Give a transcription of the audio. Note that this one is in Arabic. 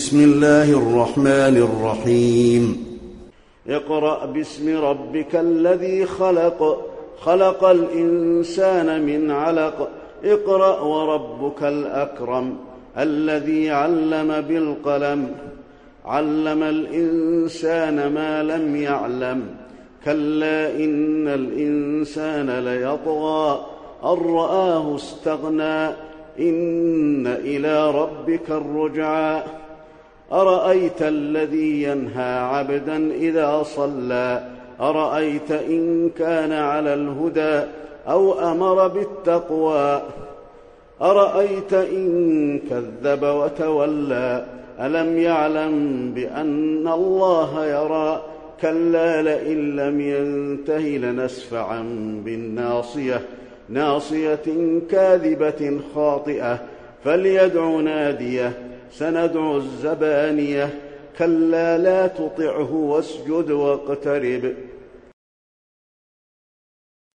بسم الله الرحمن الرحيم اقرأ باسم ربك الذي خلق خلق الإنسان من علق اقرأ وربك الأكرم الذي علم بالقلم علم الإنسان ما لم يعلم كلا إن الإنسان ليطغى أن رآه استغنى إن إلى ربك الرجعى أرأيت الذي ينهى عبدا إذا صلى أرأيت إن كان على الهدى أو أمر بالتقوى أرأيت إن كذب وتولى ألم يعلم بأن الله يرى كلا لئن لم ينته لنسفعا بالناصية ناصية كاذبة خاطئة فليدع ناديه سندع الزبانية كلا لا تطعه واسجد واقترب